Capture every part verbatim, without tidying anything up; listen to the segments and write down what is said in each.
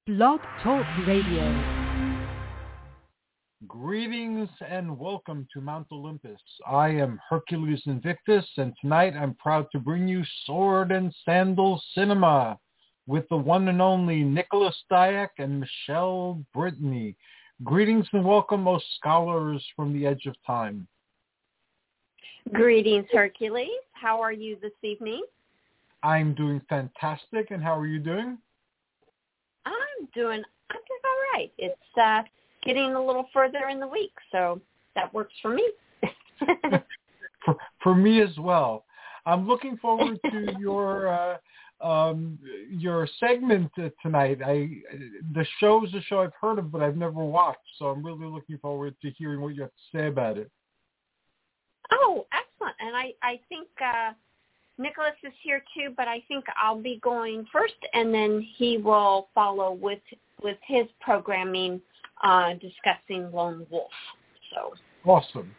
Blog Talk Radio. Greetings and welcome to Mount Olympus. I am Hercules Invictus, and tonight I'm proud to bring you Sword and Sandal Cinema with the one and only Nicholas Dyack and Michelle Brittany. Greetings and welcome, O scholars from the edge of time. Greetings, Hercules. How are you this evening? I'm doing fantastic, and how are you doing? I'm doing, I'm doing all right. It's uh, getting a little further in the week, so that works for me. for, for me as well. I'm looking forward to your uh, um, your segment uh, tonight. I the show is a show I've heard of, but I've never watched, so I'm really looking forward to hearing what you have to say about it. Oh, excellent. And I, I think uh, Nicholas is here too, but I think I'll be going first, and then he will follow with with his programming uh, discussing Lone Wolf. So awesome.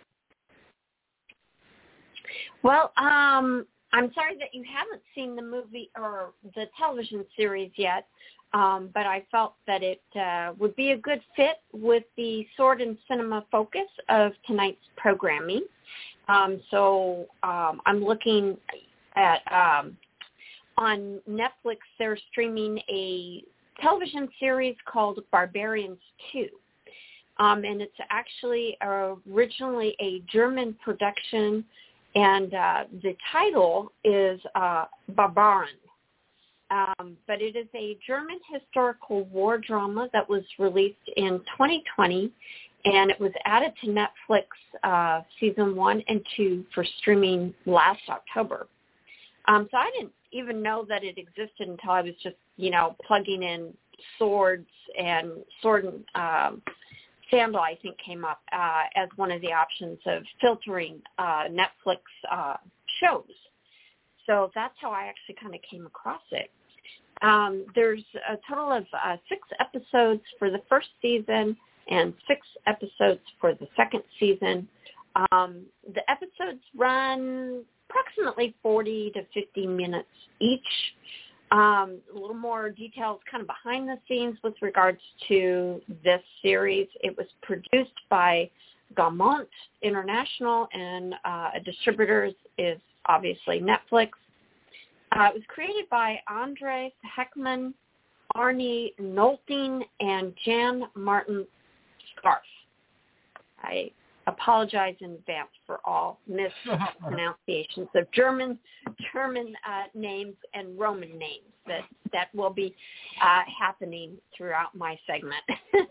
Well, um, I'm sorry that you haven't seen the movie or the television series yet, um, but I felt that it uh, would be a good fit with the Sword and Cinema focus of tonight's programming. Um, so um, I'm looking at um, on Netflix. They're streaming a television series called Barbarians two, um, and it's actually originally a German production, and uh, the title is uh, Barbaren. Um, but it is a German historical war drama that was released in twenty twenty, and it was added to Netflix uh, season one and two for streaming last October. Um, so I didn't even know that it existed until I was just, you know, plugging in swords, and sword and um, sandal, I think, came up uh, as one of the options of filtering uh, Netflix uh, shows. So that's how I actually kind of came across it. Um, there's a total of uh, six episodes for the first season and six episodes for the second season. Um, the episodes run approximately forty to fifty minutes each. Um, a little more details kind of behind the scenes with regards to this series. It was produced by Gaumont International, and uh, a distributor is, is obviously Netflix. Uh, it was created by Andres Heckman, Arnie Nolting, and Jan Martin Scarf. I apologize in advance for all mispronunciations of German German uh, names and Roman names that, that will be uh, happening throughout my segment.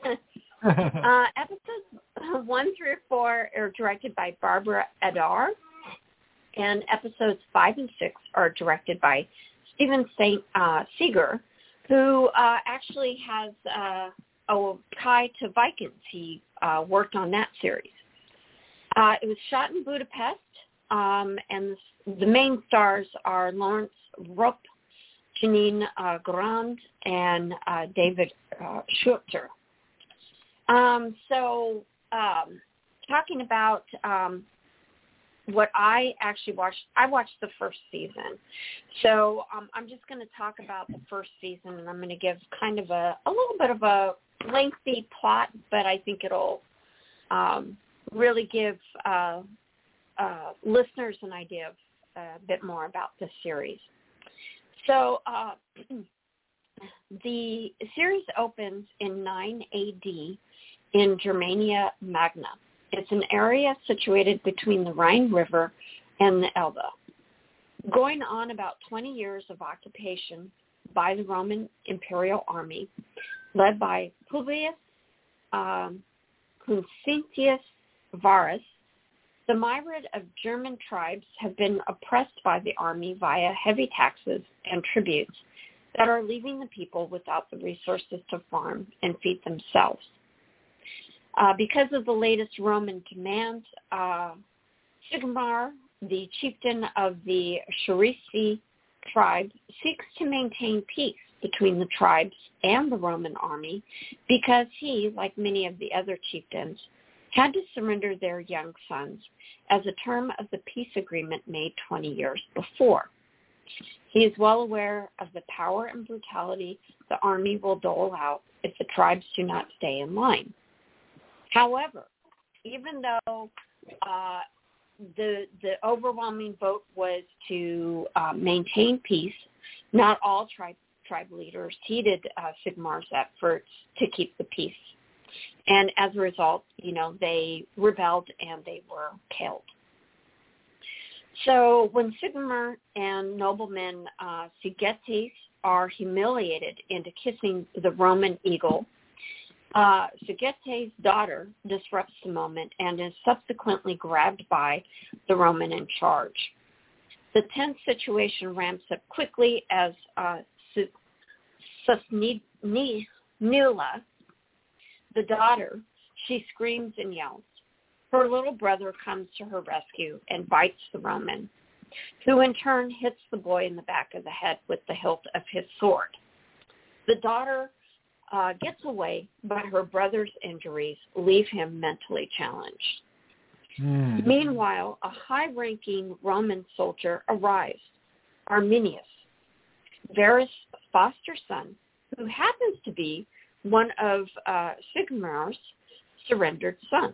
uh, episodes one through four are directed by Barbara Adar, and episodes five and six are directed by Steven Saint uh, Seeger, who uh, actually has uh, a tie to Vikings. He uh, worked on that series. Uh, it was shot in Budapest, um, and the main stars are Lawrence Rupp, Janine uh, Grand, and uh, David uh, Schutzer. Um, so um, talking about um, what I actually watched, I watched the first season. So um, I'm just going to talk about the first season, and I'm going to give kind of a, a little bit of a lengthy plot, but I think it'll um, really give uh, uh, listeners an idea of uh, a bit more about the series. So uh, the series opens in nine A D in Germania Magna. It's an area situated between the Rhine River and the Elbe. Going on about twenty years of occupation by the Roman Imperial Army, led by Publius um, Constantius Varus, the myriad of German tribes have been oppressed by the army via heavy taxes and tributes that are leaving the people without the resources to farm and feed themselves. Uh, because of the latest Roman demands, uh, Sigmar, the chieftain of the Charisi tribe, seeks to maintain peace between the tribes and the Roman army because he, like many of the other chieftains, had to surrender their young sons as a term of the peace agreement made twenty years before. He is well aware of the power and brutality the army will dole out if the tribes do not stay in line. However, even though uh, the the overwhelming vote was to uh, maintain peace, not all tribe tribe leaders heeded uh, Sigmar's efforts to keep the peace. And as a result, you know, they rebelled and they were killed. So when Sigmar and nobleman uh, Sigetes are humiliated into kissing the Roman eagle, uh, Sigetes' daughter disrupts the moment and is subsequently grabbed by the Roman in charge. The tense situation ramps up quickly as uh, Susnila, the daughter, she screams and yells. Her little brother comes to her rescue and bites the Roman, who in turn hits the boy in the back of the head with the hilt of his sword. The daughter uh, gets away, but her brother's injuries leave him mentally challenged. Mm. Meanwhile, a high-ranking Roman soldier arrives, Arminius, Varus' foster son, who happens to be one of uh, Sigmar's surrendered sons.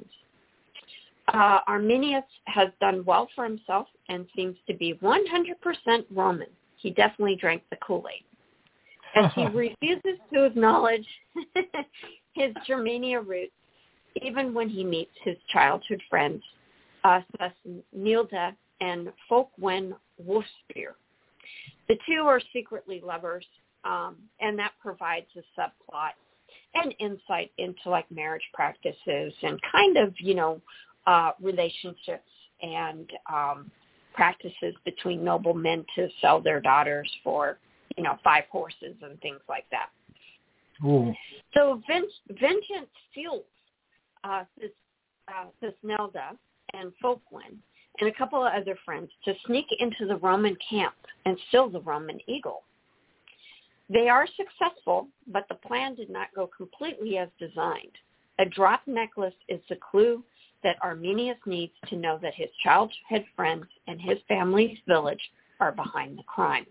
Uh, Arminius has done well for himself and seems to be one hundred percent Roman. He definitely drank the Kool-Aid. As he refuses to acknowledge his Germania roots, even when he meets his childhood friends, uh, Nilda and Folkwen Wolfspear. The two are secretly lovers, um, and that provides a subplot and insight into like marriage practices and kind of, you know, uh, relationships and um, practices between noblemen to sell their daughters for, you know, five horses and things like that. Ooh. So Vin- Vengeance fuels uh, this, uh, Thusnelda and Folkwen and a couple of other friends to sneak into the Roman camp and steal the Roman eagle. They are successful, but the plan did not go completely as designed. A drop necklace is the clue that Arminius needs to know that his childhood friends and his family's village are behind the crime.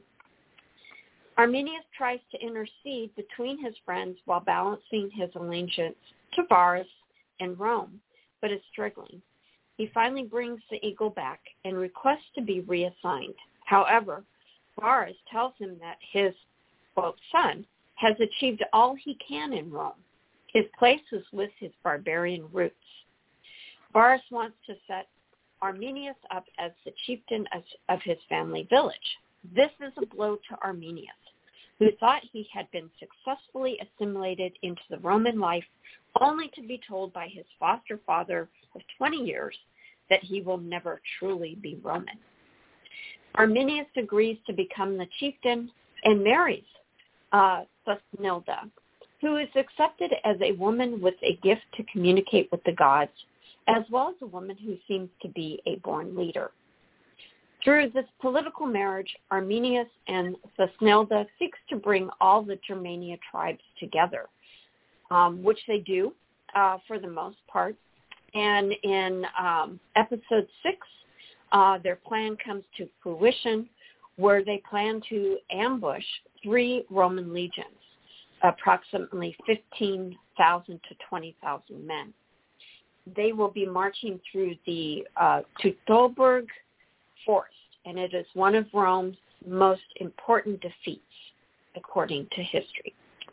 Arminius tries to intercede between his friends while balancing his allegiance to Varus and Rome, but is struggling. He finally brings the eagle back and requests to be reassigned. However, Varus tells him that his, quote, son has achieved all he can in Rome. His place is with his barbarian roots. Varus wants to set Arminius up as the chieftain of his family village. This is a blow to Arminius, who thought he had been successfully assimilated into the Roman life, only to be told by his foster father of twenty years that he will never truly be Roman. Arminius agrees to become the chieftain and marries uh, Thusnelda, who is accepted as a woman with a gift to communicate with the gods, as well as a woman who seems to be a born leader. Through this political marriage, Arminius and Thusnelda seeks to bring all the Germania tribes together, um, which they do uh, for the most part. And in um, episode six, uh, their plan comes to fruition, where they plan to ambush three Roman legions, approximately fifteen thousand to twenty thousand men. They will be marching through the uh, Teutoburg Forest, and it is one of Rome's most important defeats, according to history.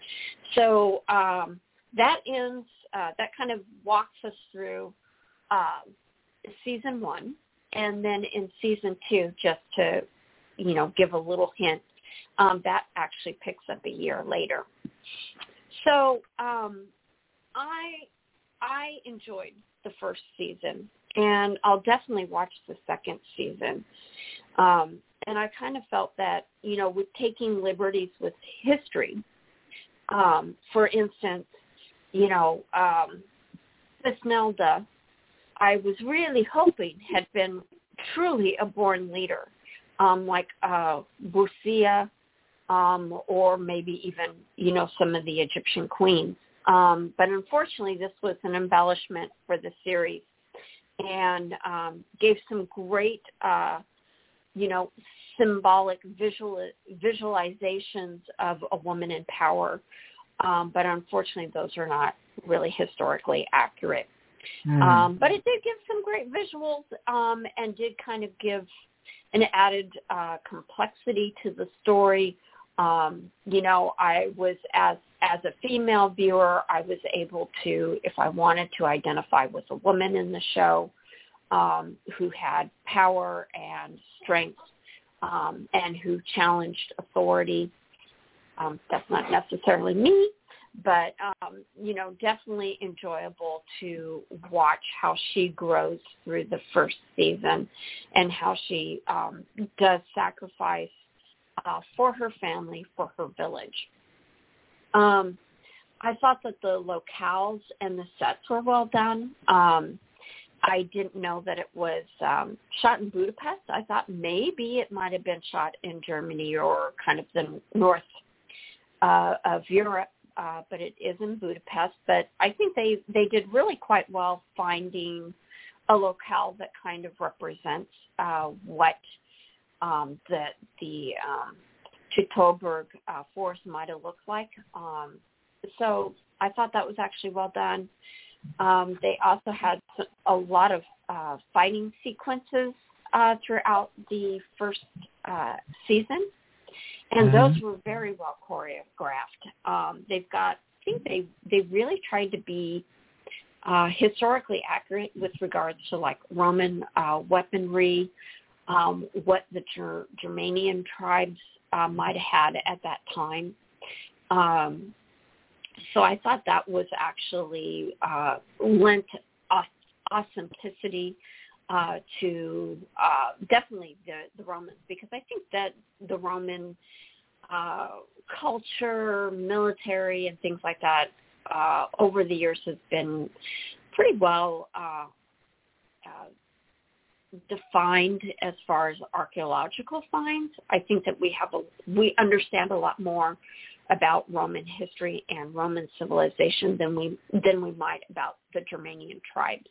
So um, that ends, uh, that kind of walks us through uh, season one, and then in season two, just to, you know, give a little hint, um, that actually picks up a year later. So um, I I enjoyed the first season, and I'll definitely watch the second season. Um, and I kind of felt that, you know, with taking liberties with history, um, for instance, you know, um, Thusnelda, I was really hoping had been truly a born leader, um, like uh, Busia, um, or maybe even, you know, some of the Egyptian queens. Um, but unfortunately, this was an embellishment for the series, and um, gave some great, uh, you know, symbolic visual, visualizations of a woman in power, um, but unfortunately those are not really historically accurate. Mm. Um, but it did give some great visuals um, and did kind of give an added uh, complexity to the story. Um, you know, I was, as as a female viewer, I was able to, if I wanted to, identify with a woman in the show um, who had power and strength um, and who challenged authority. Um, that's not necessarily me, but, um, you know, definitely enjoyable to watch how she grows through the first season and how she um, does sacrifice uh, for her family, for her village. Um, I thought that the locales and the sets were well done. Um, I didn't know that it was um, shot in Budapest. I thought maybe it might have been shot in Germany or kind of the north uh, of Europe. Uh, but it is in Budapest. But I think they, they did really quite well finding a locale that kind of represents uh, what um, the the um, Teutoburg uh, forest might have looked like. Um, so I thought that was actually well done. Um, they also had a lot of uh, fighting sequences uh, throughout the first uh, season. And those were very well choreographed. Um, they've got, I think they, they really tried to be uh, historically accurate with regards to like Roman uh, weaponry, um, what the Ger- Germanian tribes uh, might have had at that time. Um, so I thought that was actually uh, lent authenticity uh, to uh, definitely the, the Romans, because I think that the Roman uh, culture, military, and things like that uh, over the years has been pretty well uh, uh, defined as far as archaeological finds. I think that we have a we understand a lot more about Roman history and Roman civilization than we than we might about the Germanian tribes.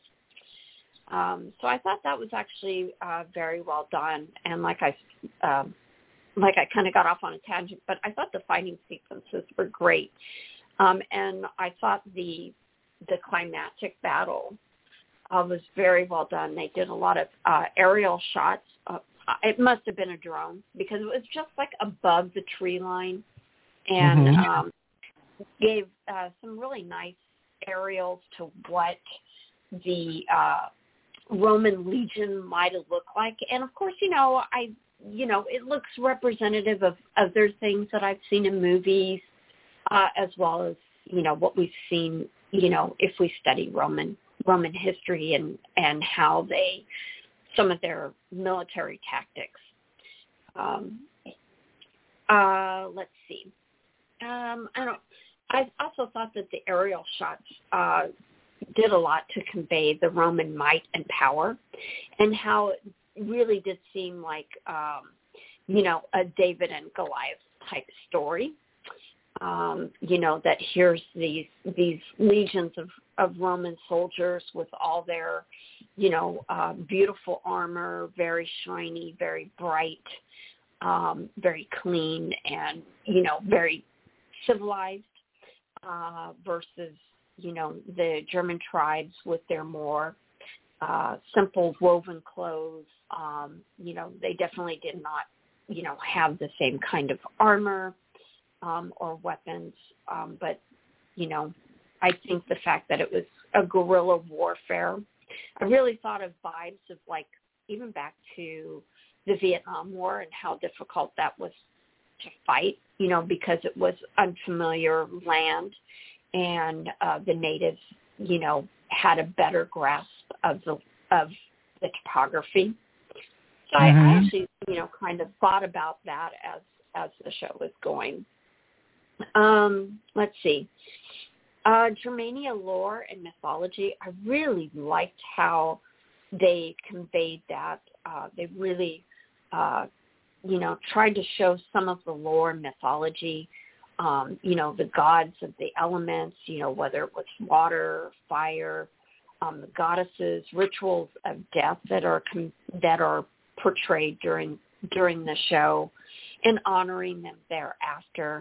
Um, so I thought that was actually uh, very well done, and like I, um, like I kind of got off on a tangent, but I thought the fighting sequences were great, um, and I thought the the climactic battle uh, was very well done. They did a lot of uh, aerial shots. Uh, it must have been a drone because it was just like above the tree line, and Mm-hmm. um, gave uh, some really nice aerials to what the uh, Roman legion might have looked like. And of course, you know, I, you know, it looks representative of other things that I've seen in movies, uh, as well as, you know, what we've seen, you know, if we study Roman, Roman history and, and how they, some of their military tactics. Um, uh, let's see. Um, I don't, I also thought that the aerial shots, uh, did a lot to convey the Roman might and power, and how it really did seem like, um, you know, a David and Goliath type story. Um, you know, that here's these these legions of, of Roman soldiers with all their, you know, uh, beautiful armor, very shiny, very bright, um, very clean, and, you know, very civilized uh, versus, you know, the German tribes with their more uh, simple woven clothes. Um, you know, they definitely did not, you know, have the same kind of armor um, or weapons. Um, but, you know, I think the fact that it was a guerrilla warfare, I really thought of vibes of like even back to the Vietnam War and how difficult that was to fight, you know, because it was unfamiliar land. And uh, the natives, you know, had a better grasp of the of the topography. So mm-hmm. I, I actually, you know, kind of thought about that as as the show was going. Um, let's see. Uh, Germania lore and mythology, I really liked how they conveyed that. Uh, they really, uh, you know, tried to show some of the lore and mythology. Um, you know, the gods of the elements, you know, whether it was water, fire, um, the goddesses, rituals of death that are com- that are portrayed during during the show, and honoring them thereafter.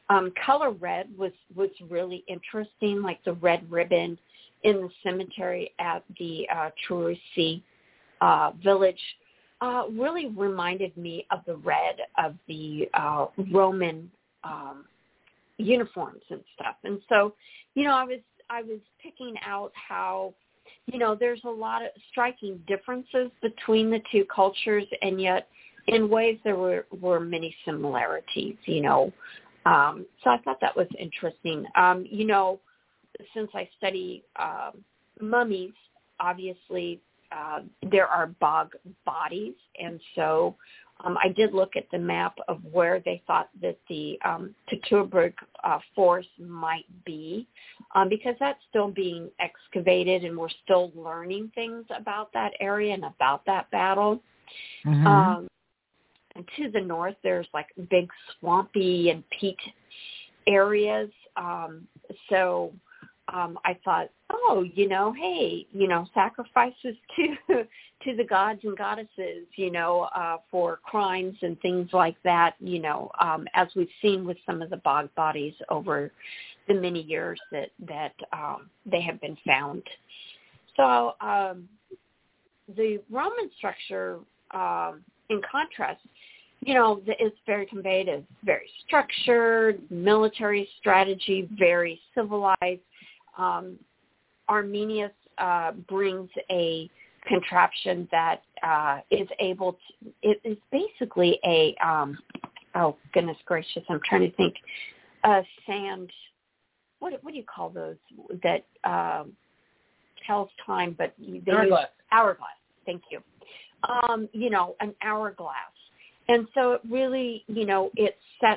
Um, color red was, was really interesting, like the red ribbon in the cemetery at the uh, Trurusi uh, village uh, really reminded me of the red of the uh, Roman um, uniforms and stuff. And so, you know, I was I was picking out how, you know, there's a lot of striking differences between the two cultures, and yet in ways there were, were many similarities, you know. Um, so I thought that was interesting. Um, you know, since I study um, mummies, obviously uh, there are bog bodies, and so um, I did look at the map of where they thought that the um, Teutoburg uh, forest might be, um, because that's still being excavated, and we're still learning things about that area and about that battle. Mm-hmm. Um, and to the north, there's like big swampy and peat areas. Um, so um, I thought, oh, you know, hey, you know, sacrifices to to the gods and goddesses, you know, uh, for crimes and things like that, you know, um, as we've seen with some of the bog bodies over the many years that, that um, they have been found. So um, the Roman structure, um, in contrast, you know, it's very conveyed as very structured, military strategy, very civilized. Um, Arminius uh, brings a contraption that uh, is able to, it is basically a, um, oh, goodness gracious, I'm trying to think, a sand, what what do you call those that um, tells time, but they Hourglass. use hourglass, thank you. Um, you know, an hourglass. And so it really, you know, it set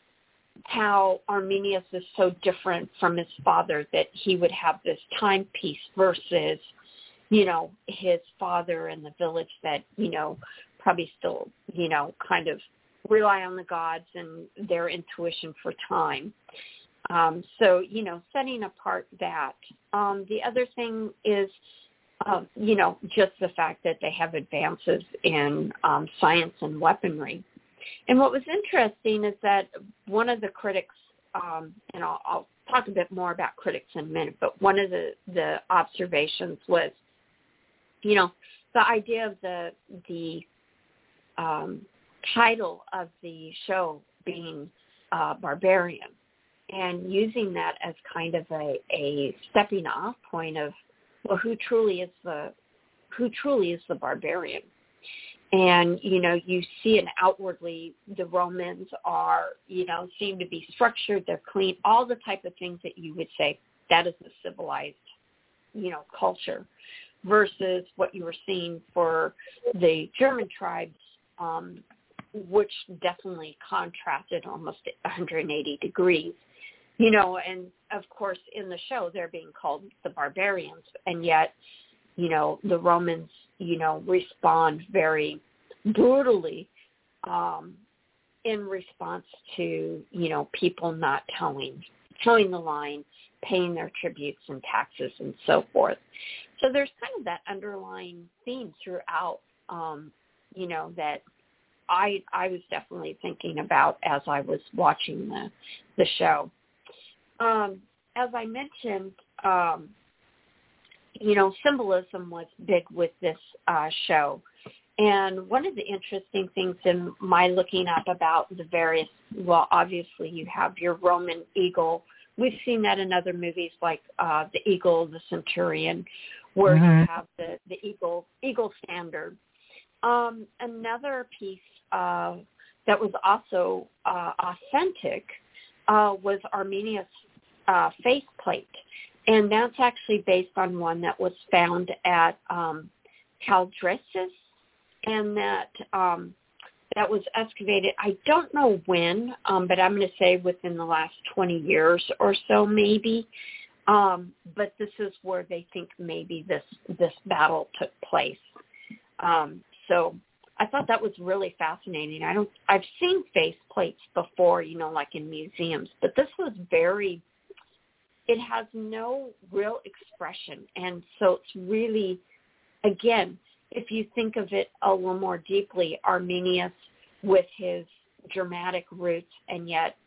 how Arminius is so different from his father, that he would have this timepiece versus, you know, his father and the village that, you know, probably still, you know, kind of rely on the gods and their intuition for time. Um, so, you know, setting apart that. Um, the other thing is, Uh, you know, just the fact that they have advances in um, science and weaponry. And what was interesting is that one of the critics, um, and I'll, I'll talk a bit more about critics in a minute, but one of the, the observations was, you know, the idea of the, the um, title of the show being uh, Barbarian, and using that as kind of a, a stepping off point of, well, who truly is the who truly is the barbarian? And, you know, you see it outwardly, the Romans are, you know, seem to be structured, they're clean, all the type of things that you would say that is a civilized, you know, culture, versus what you were seeing for the German tribes, um, which definitely contrasted almost one hundred eighty degrees. You know, and of course in the show they're being called the barbarians, and yet, you know, the Romans, you know, respond very brutally um, in response to, you know, people not towing, towing the line, paying their tributes and taxes and so forth. So there's kind of that underlying theme throughout, um, you know, that I I was definitely thinking about as I was watching the the show. Um, as I mentioned, um, you know, symbolism was big with this uh, show. And one of the interesting things in my looking up about the various, well, obviously you have your Roman eagle. We've seen that in other movies like uh, The Eagle, The Centurion, where mm-hmm. you have the, the eagle, eagle standard. Um, another piece uh, that was also uh, authentic uh, was Arminius' Uh, faceplate, and that's actually based on one that was found at um, Caldressus, and that um, that was excavated. I don't know when, um, but I'm going to say within the last twenty years or so, maybe. Um, but this is where they think maybe this this battle took place. Um, so I thought that was really fascinating. I don't. I've seen faceplates before, you know, like in museums, but this was very. It has no real expression. And so it's really, again, if you think of it a little more deeply, Arminius with his dramatic roots and yet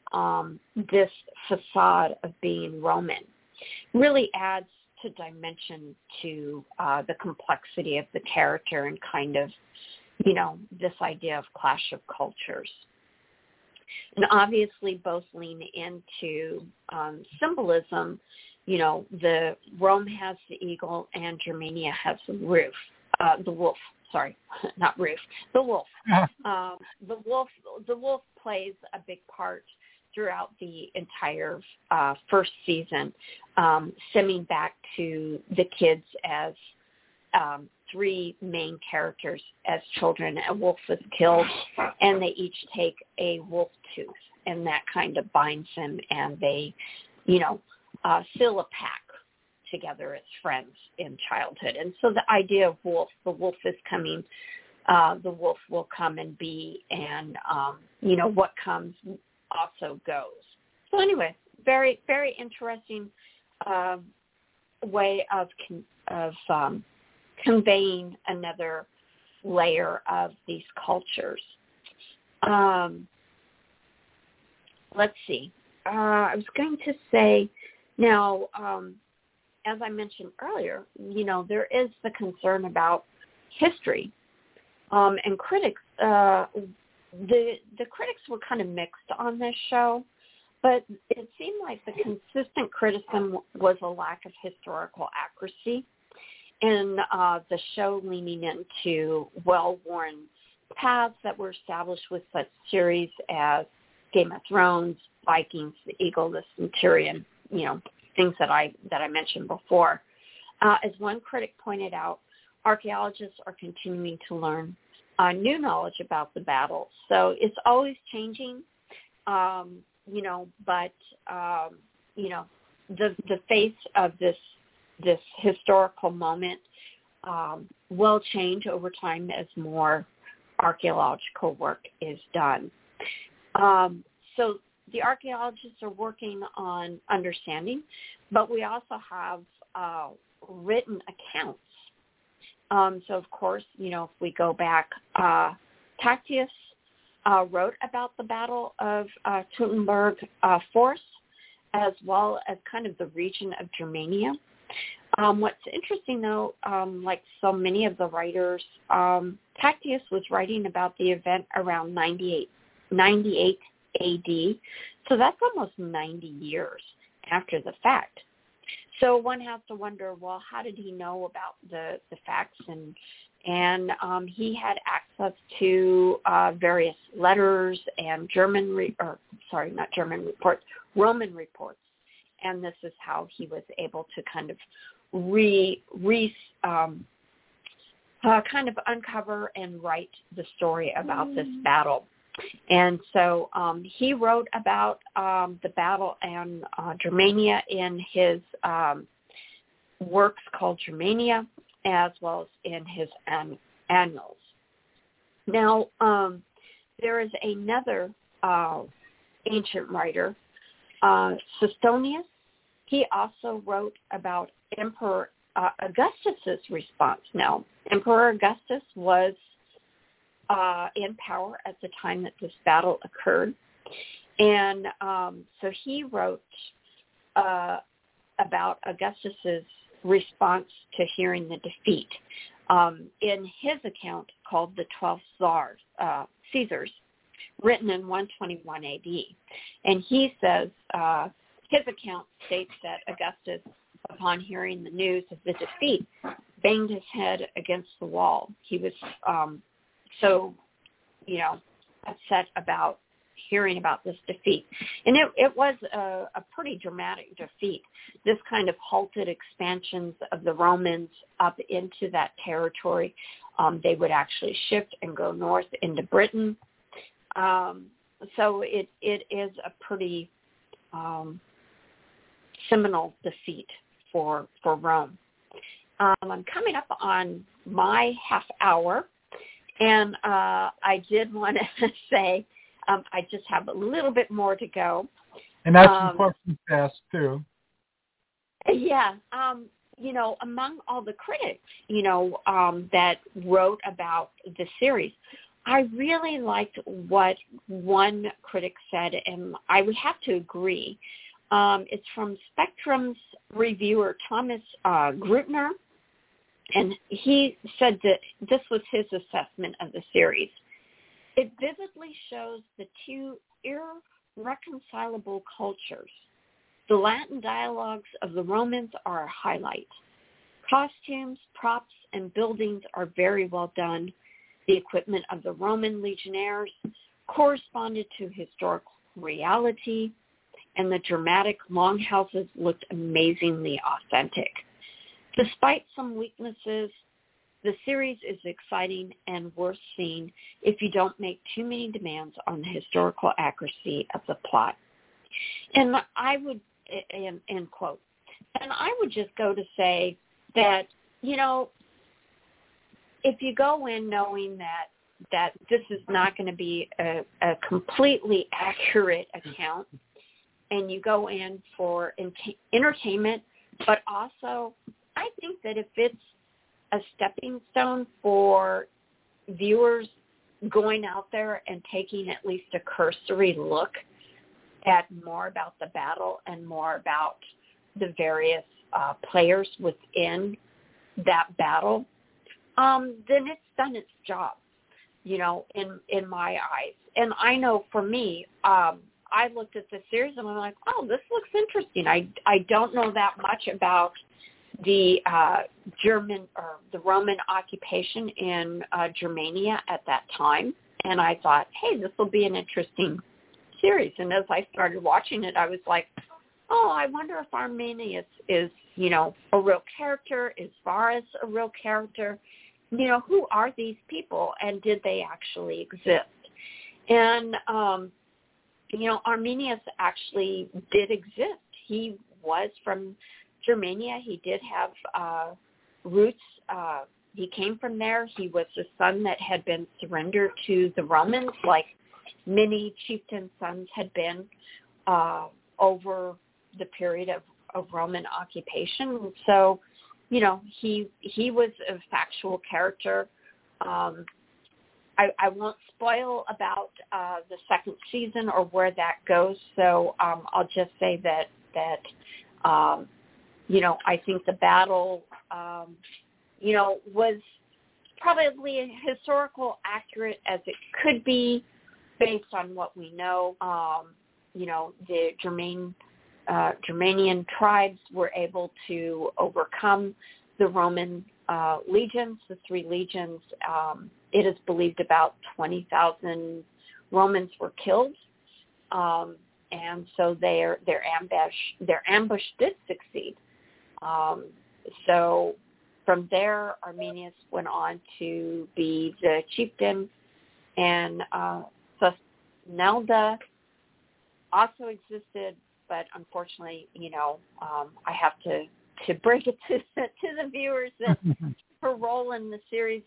um, this facade of being Roman really adds to dimension to uh, the complexity of the character and kind of, you know, this idea of clash of cultures. And obviously both lean into um, symbolism. You know, the Rome has the eagle and Germania has the roof, uh, the wolf. Sorry, not roof, the wolf. um, the wolf. The wolf plays a big part throughout the entire uh, first season, um, stemming back to the kids as um, three main characters as children. A wolf is killed, and they each take a wolf tooth, and that kind of binds them, and they, you know, uh, seal a pact together as friends in childhood. And so the idea of wolf, the wolf is coming, uh, the wolf will come and be, and, um, you know, what comes also goes. So anyway, very, very interesting uh, way of con- of um, conveying another layer of these cultures. Um, let's see. Uh, I was going to say, now, um, as I mentioned earlier, you know, there is the concern about history, um, and critics. Uh, the the critics were kind of mixed on this show, but it seemed like the consistent criticism was a lack of historical accuracy, and uh, the show leaning into well-worn paths that were established with such series as Game of Thrones, Vikings, The Eagle, The Centurion, you know, things that I that I mentioned before. Uh, as one critic pointed out, archaeologists are continuing to learn uh, new knowledge about the battle. So it's always changing, um, you know, but, um, you know, the the face of this this historical moment um, will change over time as more archaeological work is done. Um, so the archaeologists are working on understanding, but we also have uh, written accounts. Um, so, of course, you know, if we go back, uh, Tacitus uh, wrote about the Battle of uh, Teutoburg uh, Force, as well as kind of the region of Germania. Um, what's interesting, though, um, like so many of the writers, um, Tacitus was writing about the event around ninety-eight, ninety-eight A D, so that's almost ninety years after the fact. So one has to wonder, well, how did he know about the, the facts? And and um, he had access to uh, various letters and German, re- or sorry, not German reports, Roman reports. And this is how he was able to kind of re, re um, uh, kind of uncover and write the story about mm. this battle. And so um, he wrote about um, the battle and uh, Germania in his um, works called Germania, as well as in his an- annals. Now, um, there is another uh, ancient writer, uh, Suetonius. He also wrote about Emperor uh, Augustus's response. Now, Emperor Augustus was Uh, in power at the time that this battle occurred. And um, so he wrote uh, about Augustus's response to hearing the defeat um, in his account called The Twelve Czars, uh, Caesars, written in one twenty-one A D. And he says, uh, his account states that Augustus, upon hearing the news of the defeat, banged his head against the wall. He was um, so, you know, upset about hearing about this defeat. And it, it was a, a pretty dramatic defeat. This kind of halted expansions of the Romans up into that territory. Um, they would actually shift and go north into Britain. Um, so it, it is a pretty um, seminal defeat for, for Rome. Um, I'm coming up on my half hour. And uh, I did want to say um, I just have a little bit more to go. And that's um, some questions to ask, too. Yeah. Um, you know, among all the critics, you know, um, that wrote about the series, I really liked what one critic said, and I would have to agree. Um, it's from Spectrum's reviewer, Thomas uh, Grutner, and he said that this was his assessment of the series. It vividly shows the two irreconcilable cultures. The Latin dialogues of the Romans are a highlight. Costumes, props, and buildings are very well done. The equipment of the Roman legionnaires corresponded to historical reality, and the dramatic longhouses looked amazingly authentic. Despite some weaknesses, the series is exciting and worth seeing if you don't make too many demands on the historical accuracy of the plot. And I would, end, end quote, and I would just go to say that, you know, if you go in knowing that that this is not going to be a, a completely accurate account, and you go in for ent- entertainment, but also I think that if it's a stepping stone for viewers going out there and taking at least a cursory look at more about the battle and more about the various uh, players within that battle, um, then it's done its job, you know, in, in my eyes. And I know for me, um, I looked at the series and I'm like, oh, this looks interesting. I, I don't know that much about the uh, German or the Roman occupation in uh, Germania at that time. And I thought, hey, this will be an interesting series. And as I started watching it, I was like, oh, I wonder if Arminius is, you know, a real character. Is Varus a real character? You know, who are these people and did they actually exist? And, um, you know, Arminius actually did exist. He was from Germania. He did have uh, roots. Uh, he came from there. He was the son that had been surrendered to the Romans, like many chieftain sons had been uh, over the period of, of Roman occupation. So, you know, he he was a factual character. Um, I, I won't spoil about uh, the second season or where that goes. So um, I'll just say that that um, you know, I think the battle, um, you know, was probably historical accurate as it could be based on what we know. Um, you know, the German uh, Germanian tribes were able to overcome the Roman uh, legions, the three legions. Um, it is believed about twenty thousand Romans were killed, um, and so their their ambush their ambush did succeed. Um, so from there, Arminius went on to be the chieftain, and uh, Thusnelda also existed, but unfortunately, you know, um, I have to, to break it to, to the viewers that her role in the series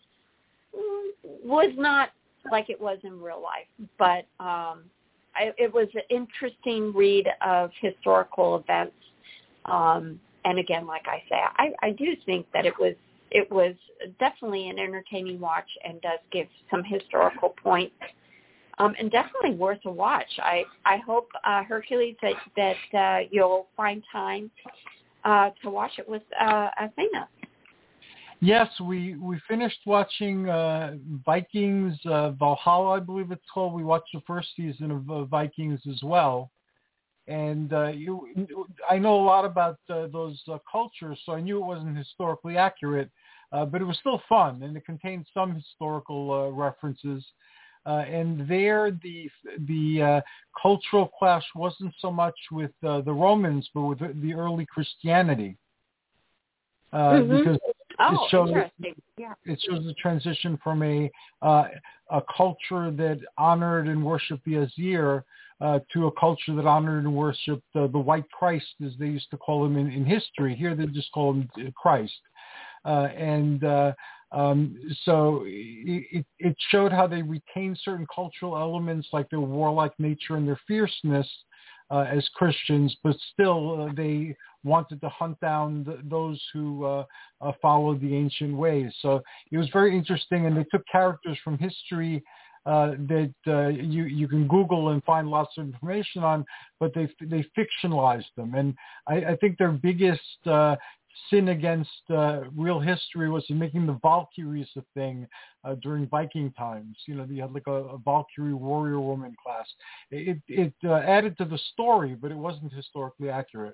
was not like it was in real life, but um, I, it was an interesting read of historical events. Um, and again, like I say, I, I do think that it was it was definitely an entertaining watch and does give some historical points, um, and definitely worth a watch. I I hope uh, Hercules that that uh, you'll find time uh, to watch it with uh, Athena. Yes, we, we finished watching uh, Vikings uh, Valhalla, I believe it's called. We watched the first season of uh, Vikings as well. And uh, you, I know a lot about uh, those uh, cultures, so I knew it wasn't historically accurate, uh, but it was still fun, and it contained some historical uh, references. Uh, and there, the the uh, cultural clash wasn't so much with uh, the Romans, but with the early Christianity, uh, mm-hmm. because oh, it shows interesting. Yeah. it shows the transition from a uh, a culture that honored and worshipped the Azir uh, to a culture that honored and worshipped uh, the White Christ, as they used to call him in, in history. Here they just call him Christ. Uh, and uh, um, so it, it showed how they retained certain cultural elements like their warlike nature and their fierceness uh, as Christians, but still uh, they wanted to hunt down the, those who uh, uh, followed the ancient ways. So it was very interesting, and they took characters from history uh, that uh, you you can Google and find lots of information on, but they they fictionalized them, and I, I think their biggest uh, sin against uh, real history was in making the Valkyries a thing uh, during Viking times. You know, you had like a, a Valkyrie warrior woman class. It it uh, added to the story, but it wasn't historically accurate.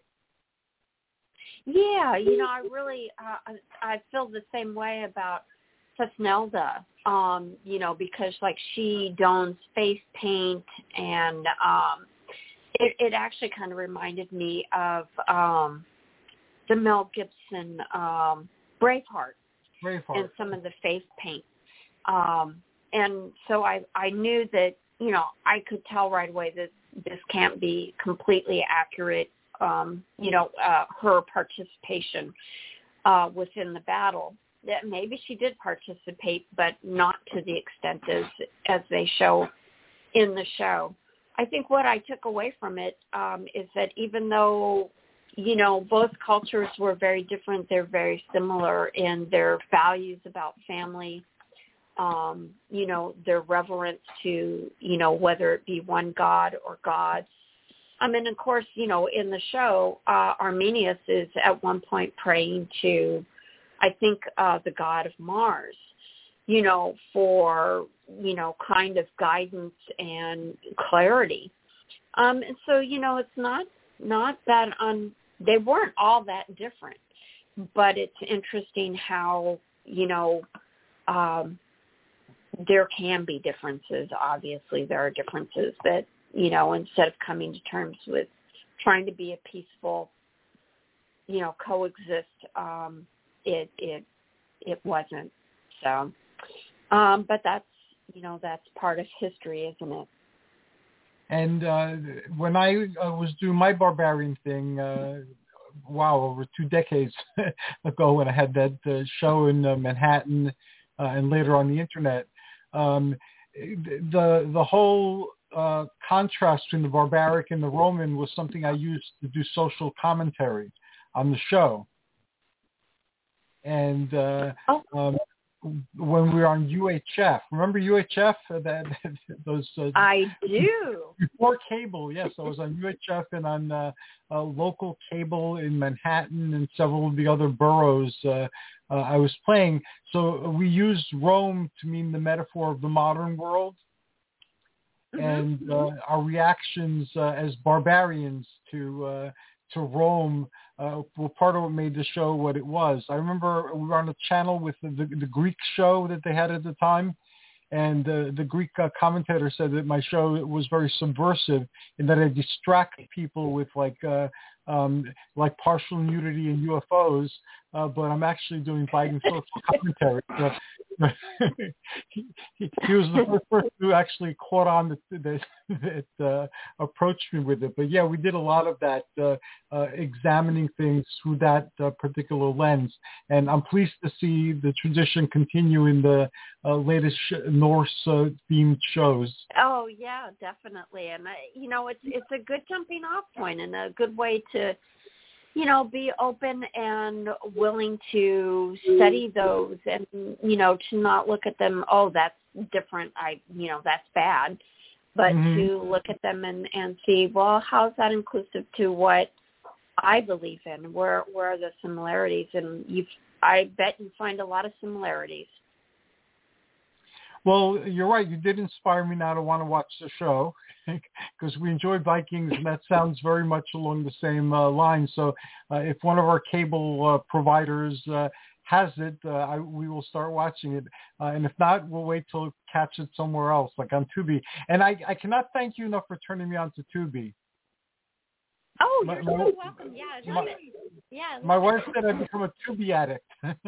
Yeah, you know, I really uh, I, I feel the same way about Thusnelda, um, you know, because like she dons face paint, and um, it, it actually kind of reminded me of um, the Mel Gibson um, Braveheart, Braveheart, and some of the face paint. Um, and so I, I knew that, you know, I could tell right away that this can't be completely accurate, um, you know, uh, her participation uh, within the battle. That maybe she did participate, but not to the extent as as they show in the show. I think what I took away from it um, is that even though, you know, both cultures were very different, they're very similar in their values about family, um, you know, their reverence to, you know, whether it be one god or gods. I mean, of course, you know, in the show, uh, Arminius is at one point praying to, I think, uh, the god of Mars, you know, for, you know, kind of guidance and clarity. Um, and so, you know, it's not, not that un, they weren't all that different, but it's interesting how, you know, um, there can be differences. Obviously, there are differences that, you know, instead of coming to terms with trying to be a peaceful, you know, coexist, um, it it it wasn't. So, um, but that's, you know, that's part of history, isn't it? And uh, when I uh, was doing my barbarian thing, uh, wow, over two decades ago, when I had that uh, show in uh, Manhattan uh, and later on the internet, um, the the whole uh, contrast between the barbaric and the Roman was something I used to do social commentary on the show. And uh, oh. um, when we were on U H F, remember U H F? That those. Uh, I do. Before cable, yes, I was on U H F and on uh, uh, local cable in Manhattan and several of the other boroughs uh, uh, I was playing. So we used Rome to mean the metaphor of the modern world, mm-hmm. and uh, our reactions uh, as barbarians to uh, to Rome uh, were part of what made the show what it was. I remember we were on a channel with the, the, the Greek show that they had at the time, and uh, the Greek uh, commentator said that my show was very subversive in that it distracted people with like uh, um, like partial nudity and U F Os, uh, but I'm actually doing Biden social commentary. So, he, he, he was the first person who actually caught on that, that, that uh, approached me with it. But yeah, we did a lot of that, uh, uh, examining things through that uh, particular lens. And I'm pleased to see the tradition continue in the uh, latest sh- Norse-themed uh, shows. Oh yeah, definitely. And I, you know, it's it's a good jumping off point and a good way to, you know, be open and willing to study those, and, you know, to not look at them, oh, that's different, I, you know, that's bad, but mm-hmm. to look at them and, and see, well, how's that inclusive to what I believe in? Where where are the similarities? And you, I bet you find a lot of similarities. Well, you're right. You did inspire me now to want to watch the show because we enjoyed Vikings, and that sounds very much along the same uh, line. So uh, if one of our cable uh, providers uh, has it, uh, I, we will start watching it. Uh, and if not, we'll wait till catch it somewhere else, like on Tubi. And I, I cannot thank you enough for turning me on to Tubi. Oh, my, you're my, so welcome. Yeah, I love my, it. Yeah, my wife it. said I've become a Tubi addict.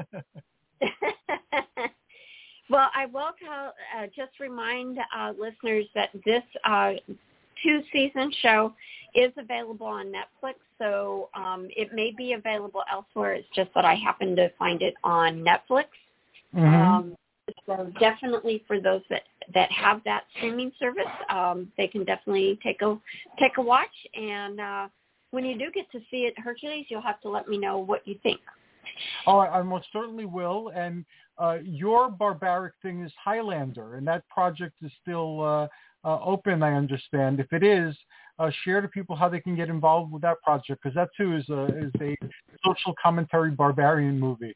Well, I will tell, uh, just remind uh, listeners that this uh, two-season show is available on Netflix, so um, it may be available elsewhere. It's just that I happen to find it on Netflix. Mm-hmm. Um, so definitely for those that, that have that streaming service, um, they can definitely take a take a watch. And uh, when you do get to see it, Hercules, you'll have to let me know what you think. Oh, I, I most certainly will. And uh, your barbaric thing is Highlander, and that project is still uh, uh, open, I understand. If it is, uh, share to people how they can get involved with that project, because that too is a, is a social commentary barbarian movie.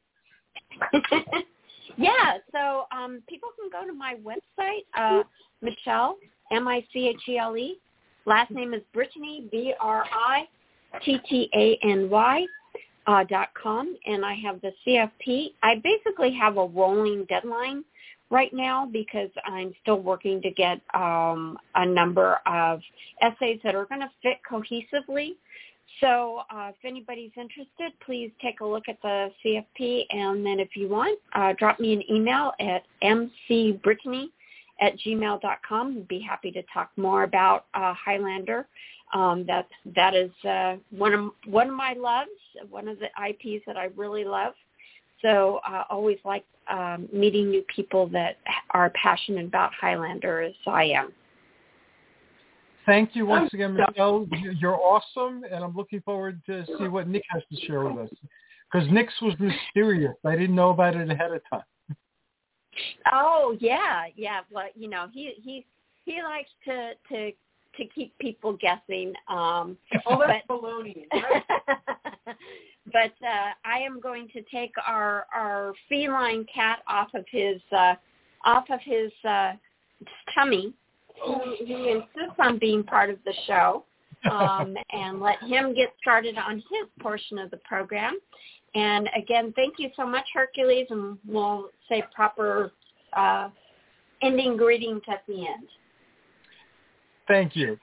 Yeah, so um, people can go to my website, uh, Michelle, M I C H E L E. Last name is Brittany, B R I T T A N Y, uh, dot com, and I have the C F P. I basically have a rolling deadline right now because I'm still working to get um, a number of essays that are going to fit cohesively. So uh, if anybody's interested, please take a look at the C F P, and then if you want, uh, drop me an email at mcbrittany at gmail dot com. I'd be happy to talk more about uh, Highlander. Um, that that is uh, one of one of my loves, one of the I Ps that I really love. So I uh, always like um, meeting new people that are passionate about Highlander, as I am. Thank you once again, Michelle. You're awesome, and I'm looking forward to see what Nick has to share with us. Because Nick's was mysterious. I didn't know about it ahead of time. Oh yeah, yeah. Well, you know, he he he likes to to to keep people guessing. Um, oh, that's but, baloney. Right? But uh, I am going to take our our feline cat off of his uh, off of his uh, tummy. Who, who insists on being part of the show, um, and let him get started on his portion of the program. And again, thank you so much, Hercules, and we'll say proper uh, ending greetings at the end. Thank you.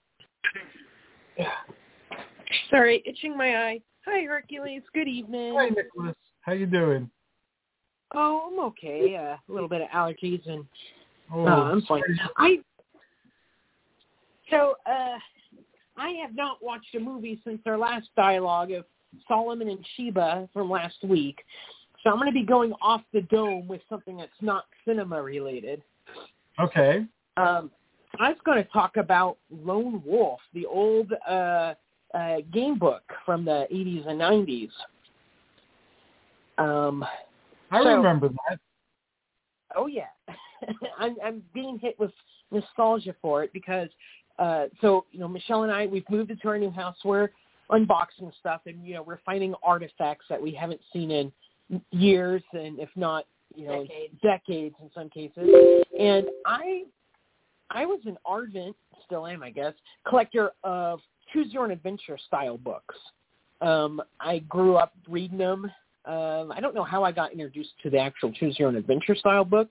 Sorry, itching my eye. Hi, Hercules. Good evening. Hi, Nicholas. How you doing? Oh, I'm okay. Uh, a little bit of allergies, and oh, uh, I'm fine. I So, uh, I have not watched a movie since our last dialogue of Solomon and Sheba from last week. So I'm going to be going off the dome with something that's not cinema related. Okay. Um, I was going to talk about Lone Wolf, the old uh, uh, game book from the eighties and nineties. Um, I so, remember that. Oh, yeah. I'm, I'm being hit with nostalgia for it because Uh, so, you know, Michelle and I, we've moved into our new house. We're unboxing stuff, and, you know, we're finding artifacts that we haven't seen in years, and if not, you know, decades, decades in some cases. And I I was an ardent, still am, I guess, collector of Choose Your Own Adventure style books. Um, I grew up reading them. Um, I don't know how I got introduced to the actual Choose Your Own Adventure style books,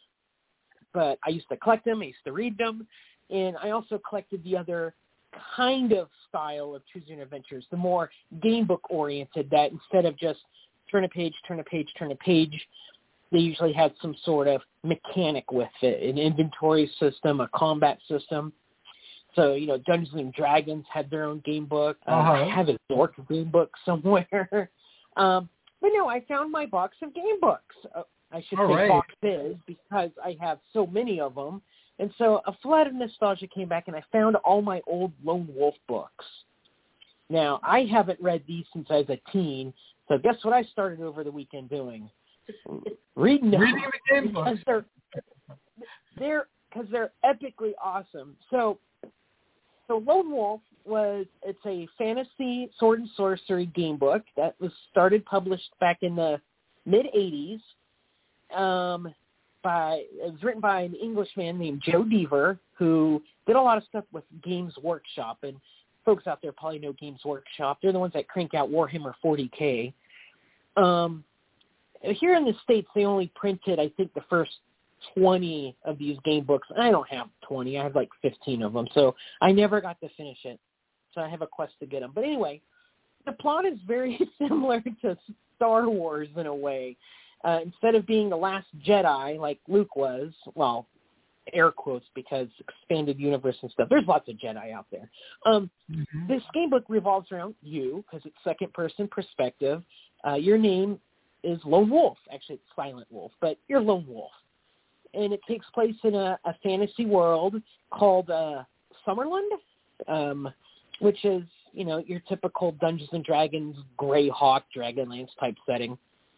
but I used to collect them. I used to read them. And I also collected the other kind of style of Choose Your Own Adventures, the more game book oriented, that instead of just turn a page, turn a page, turn a page, they usually had some sort of mechanic with it, an inventory system, a combat system. So, you know, Dungeons and Dragons had their own game book. Uh, uh-huh. I have a Zork game book somewhere. um, but no, I found my box of game books. Uh, I should All say right. boxes because I have so many of them. And so a flood of nostalgia came back, and I found all my old Lone Wolf books. Now, I haven't read these since I was a teen, so guess what I started over the weekend doing? Reading them. Reading the game books. They're, they're, because they're epically awesome. So, so Lone Wolf was, it's a fantasy sword and sorcery game book that was started, published back in the mid-eighties. Um... By, it was written by an Englishman named Joe Deaver, who did a lot of stuff with Games Workshop. And folks out there probably know Games Workshop. They're the ones that crank out Warhammer forty K. Um, here in the States, they only printed, I think, the first twenty of these game books. I don't have twenty. I have like fifteen of them. So I never got to finish it. So I have a quest to get them. But anyway, the plot is very similar to Star Wars in a way. Uh, instead of being the last Jedi like Luke was, well, air quotes because expanded universe and stuff, there's lots of Jedi out there. Um, mm-hmm. This game book revolves around you because it's second-person perspective. Uh, your name is Lone Wolf. Actually, it's Silent Wolf, but you're Lone Wolf. And it takes place in a, a fantasy world called uh, Summerland, um, which is, you know, your typical Dungeons and Dragons, Greyhawk, Dragonlance type setting.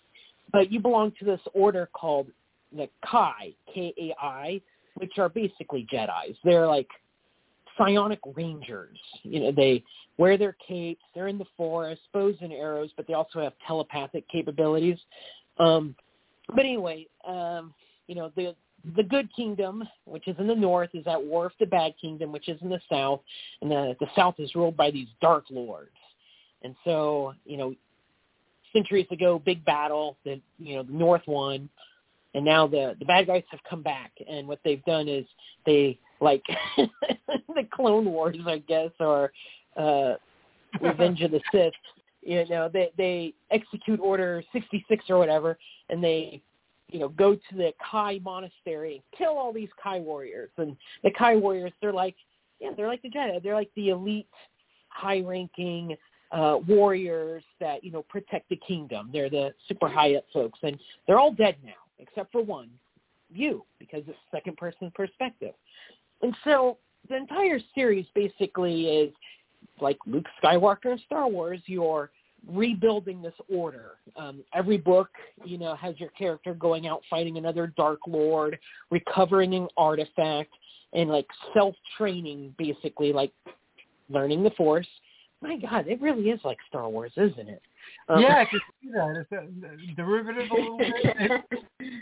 but you belong to this order called the Kai, K A I, which are basically Jedis. They're like psionic rangers. You know, they wear their capes, they're in the forest, bows and arrows, but they also have telepathic capabilities. Um, but anyway, um, you know, the the good kingdom, which is in the north, is at war with the bad kingdom, which is in the south, and the, the south is ruled by these dark lords. And so, you know, centuries ago, big battle, the, you know, the north won, and now the, the bad guys have come back, and what they've done is they, like, the Clone Wars, I guess, or uh, Revenge of the Sith, you know, they, they execute Order sixty-six or whatever, and they, you know, go to the Kai monastery and kill all these Kai warriors. And the Kai warriors, they're like, yeah, they're like the Jedi. They're like the elite, high-ranking uh, warriors that, you know, protect the kingdom. They're the super high-up folks. And they're all dead now, except for one, you, because it's second-person perspective. And so the entire series basically is like Luke Skywalker in Star Wars. You're rebuilding this order. Um, every book, you know, has your character going out fighting another Dark Lord, recovering an artifact, and like self-training, basically, like learning the Force. My God, it really is like Star Wars, isn't it? Um, yeah, I can see that. It's a derivative a little bit. it,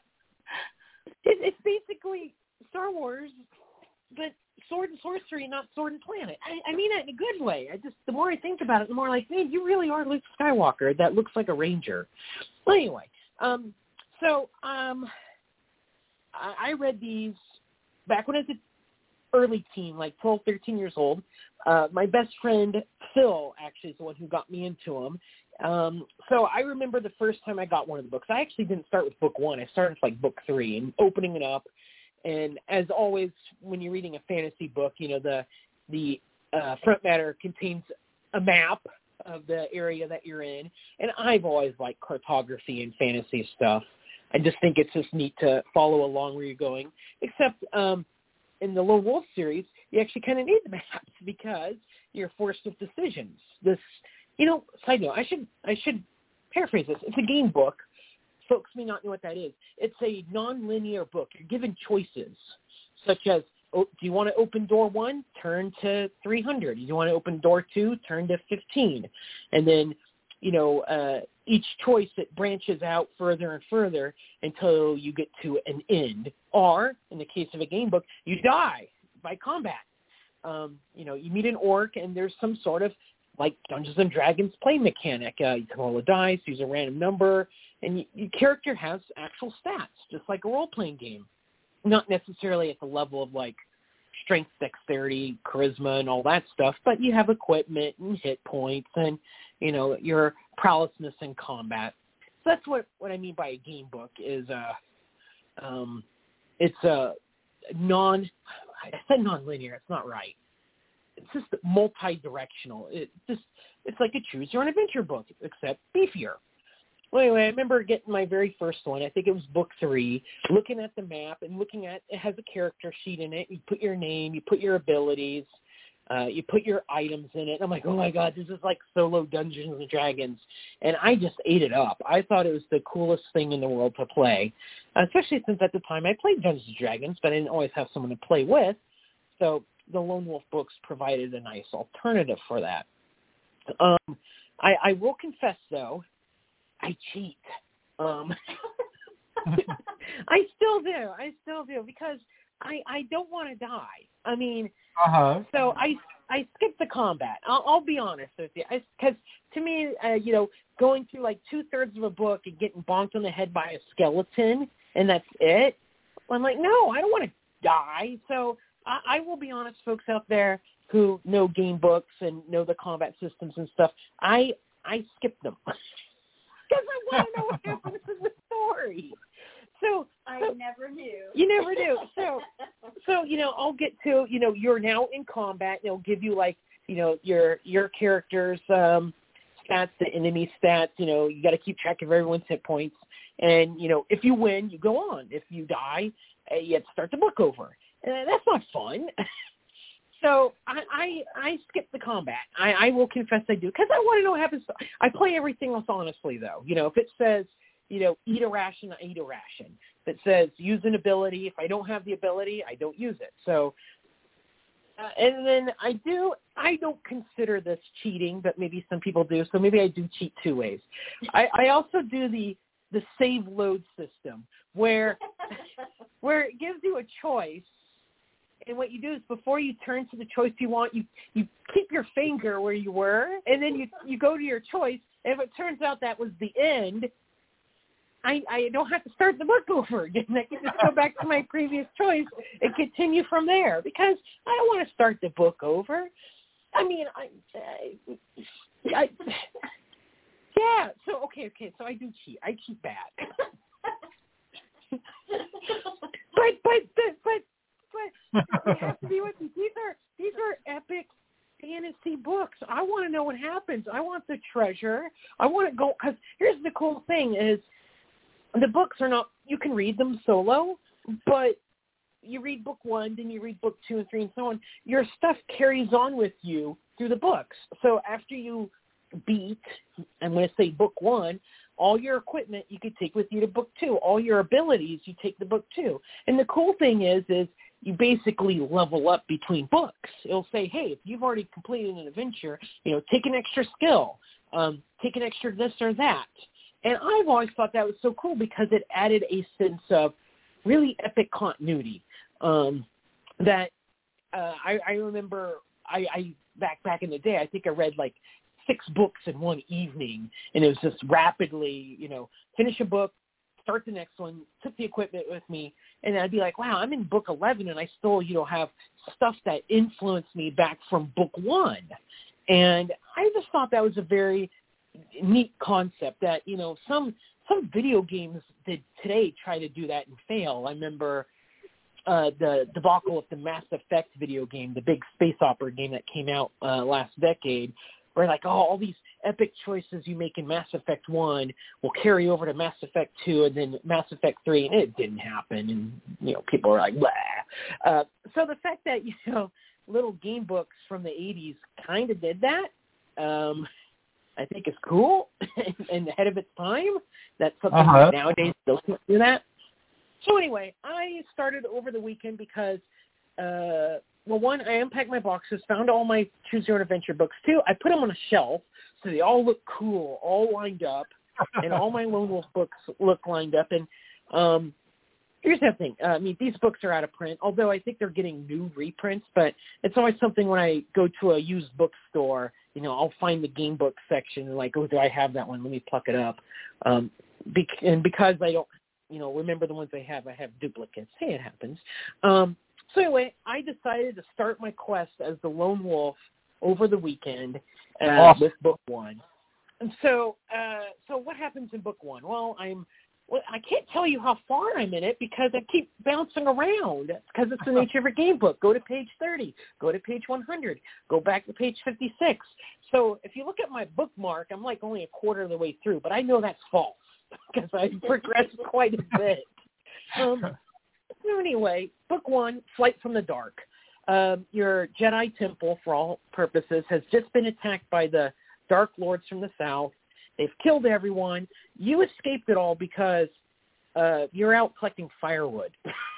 it's basically Star Wars, but sword and sorcery, not sword and planet. I, I mean it in a good way. I just, the more I think about it, the more like, man, you really are Luke Skywalker. That looks like a ranger. Well, anyway, um, so um, I, I read these back when I was an early teen, like twelve, thirteen years old. Uh, my best friend, Phil, actually is the one who got me into them. Um, so I remember the first time I got one of the books. I actually didn't start with book one. I started with like book three and opening it up. And as always, when you're reading a fantasy book, you know, the the uh, front matter contains a map of the area that you're in. And I've always liked cartography and fantasy stuff. I just think it's just neat to follow along where you're going. Except um, in the Lone Wolf series, you actually kind of need the maps because you're forced with decisions. This, you know, side note, I should I should paraphrase this. It's a game book. Folks may not know what that is. It's a non-linear book. You're given choices, such as, oh, do you want to open door one? Turn to three hundred. Do you want to open door two? Turn to fifteen. And then, you know, uh, each choice, it branches out further and further until you get to an end. Or, in the case of a game book, you die by combat. Um, you know, you meet an orc, and there's some sort of, like Dungeons and Dragons play mechanic. Uh, you can roll a dice, use a random number, and you, your character has actual stats, just like a role-playing game. Not necessarily at the level of, like, strength, dexterity, charisma, and all that stuff, but you have equipment and hit points and, you know, your prowessness in combat. So that's what, what I mean by a game book is uh, um, it's a non – I said non-linear. It's not right. It's just multi-directional. It just it's like a choose-your-own-adventure book, except beefier. Well, anyway, I remember getting my very first one. I think it was book three, looking at the map and looking at it has a character sheet in it. You put your name, you put your abilities, uh, you put your items in it. And I'm like, oh, my God, this is like solo Dungeons and Dragons. And I just ate it up. I thought it was the coolest thing in the world to play, especially since at the time I played Dungeons and Dragons, but I didn't always have someone to play with. So the Lone Wolf books provided a nice alternative for that. Um, I, I will confess, though, I cheat. Um, I still do. I still do because I, I don't want to die. I mean, uh-huh. so I, I skip the combat. I'll, I'll be honest with you. Because to me, uh, you know, going through like two-thirds of a book and getting bonked on the head by a skeleton and that's it, I'm like, no, I don't want to die. So I, I will be honest, folks out there who know game books and know the combat systems and stuff, I I skip them. Because I want to know what happens in the story. So I so, never knew. You never do. So, so you know, I'll get to, you know, you're now in combat. They'll give you, like, you know, your your character's um, stats, the enemy stats. You know, you got to keep track of everyone's hit points. And, you know, if you win, you go on. If you die, uh, you have to start the book over. And that's not fun. So I, I I skip the combat. I, I will confess I do because I want to know what happens. I play everything else honestly, though. You know, if it says, you know, eat a ration, I eat a ration. That says use an ability. If I don't have the ability, I don't use it. So, uh, and then I do, I don't consider this cheating, but maybe some people do. So maybe I do cheat two ways. I, I also do the, the save load system where, where it gives you a choice. And what you do is before you turn to the choice you want, you, you keep your finger where you were, and then you, you go to your choice. And if it turns out that was the end, I, I don't have to start the book over again. I can just go back to my previous choice and continue from there because I don't want to start the book over. I mean, I, I, I yeah. So okay, okay. So I do cheat. I cheat bad. but but but but but you have to be with me. These are these are epic fantasy books. I want to know what happens. I want the treasure. I want to go because here's the cool thing is. The books are not, you can read them solo, but you read book one, then you read book two and three and so on. Your stuff carries on with you through the books. So after you beat, I'm going to say book one, all your equipment you could take with you to book two. All your abilities you take to book two. And the cool thing is, is you basically level up between books. It'll say, hey, if you've already completed an adventure, you know, take an extra skill, um, take an extra this or that. And I've always thought that was so cool because it added a sense of really epic continuity. Um, that uh, I, I remember I, I back back in the day, I think I read like six books in one evening, and it was just rapidly, you know, finish a book, start the next one, took the equipment with me, and I'd be like, wow, I'm in book eleven, and I still, you know, have stuff that influenced me back from book one. And I just thought that was a very neat concept that, you know, some some video games that today try to do that and fail. I remember uh, the debacle of the Mass Effect video game, the big space opera game that came out uh, last decade, where like, oh, all these epic choices you make in Mass Effect one will carry over to Mass Effect two and then Mass Effect three, and it didn't happen. And, you know, people are like, blah. Uh, so the fact that, you know, little game books from the eighties kind of did that, um, I think is cool and ahead of its time. That's something uh-huh. that nowadays still can't do that. So anyway, I started over the weekend because, uh, well, one, I unpacked my boxes, found all my Choose Your Own Adventure books. Two, I put them on a shelf so they all look cool, all lined up, and all my Lone Wolf books look lined up. And um, here's the thing. Uh, I mean, these books are out of print, although I think they're getting new reprints, but it's always something when I go to a used bookstore, you know, I'll find the game book section and like, oh, do I have that one? Let me pluck it up. Um, be- and because I don't, you know, remember the ones I have, I have duplicates. Hey, it happens. Um, so anyway, I decided to start my quest as the Lone Wolf over the weekend uh, awesome. with book one. And so, uh, so what happens in book one? Well, I'm, well, I can't tell you how far I'm in it because I keep bouncing around because it's the nature of a game book. Go to page thirty, go to page one hundred, go back to page fifty-six. So if you look at my bookmark, I'm like only a quarter of the way through, but I know that's false because I've progressed quite a bit. Um, so anyway, book one, Flight from the Dark. Um, your Jedi temple, for all purposes, has just been attacked by the Dark Lords from the South. They've killed everyone. You escaped it all because uh, you're out collecting firewood.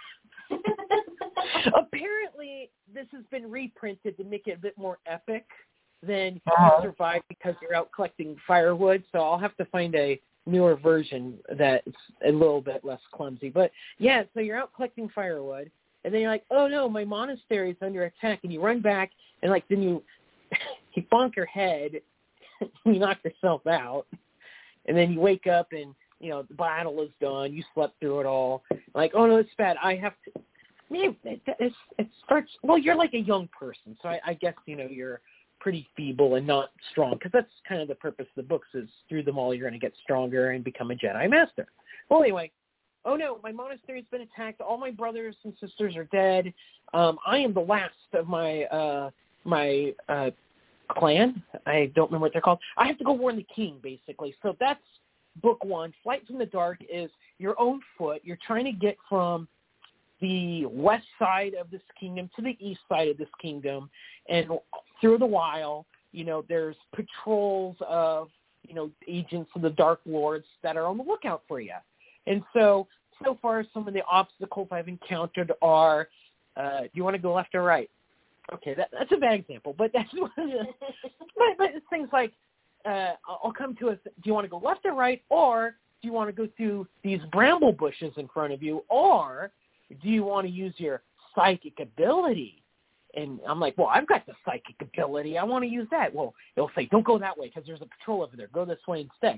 Apparently, this has been reprinted to make it a bit more epic than uh-huh. you survived because you're out collecting firewood. So I'll have to find a newer version that's a little bit less clumsy. But, yeah, so you're out collecting firewood, and then you're like, oh, no, my monastery is under attack. And you run back, and, like, then you, you bonk your head. You knock yourself out, and then you wake up and, you know, the battle is done. You slept through it all. Like, oh, no, it's bad. I have to – man, it, it, it starts – well, you're like a young person, so I, I guess, you know, you're pretty feeble and not strong because that's kind of the purpose of the books is through them all you're going to get stronger and become a Jedi Master. Well, anyway, oh, no, my monastery's been attacked. All my brothers and sisters are dead. Um, I am the last of my uh, my uh, – clan. I don't remember what they're called. I have to go warn the king, basically. So that's book one. Flight from the Dark is your own foot. You're trying to get from the west side of this kingdom to the east side of this kingdom. And through the while, you know, there's patrols of you know, agents of the Dark Lords that are on the lookout for you. And so, so far, some of the obstacles I've encountered are, uh, do you want to go left or right? Okay, that, that's a bad example, but that's one of the, but, but it's things like, uh, I'll come to a, do you want to go left or right, or do you want to go through these bramble bushes in front of you, or do you want to use your psychic ability? And I'm like, well, I've got the psychic ability. I want to use that. Well, they'll say, don't go that way because there's a patrol over there. Go this way instead.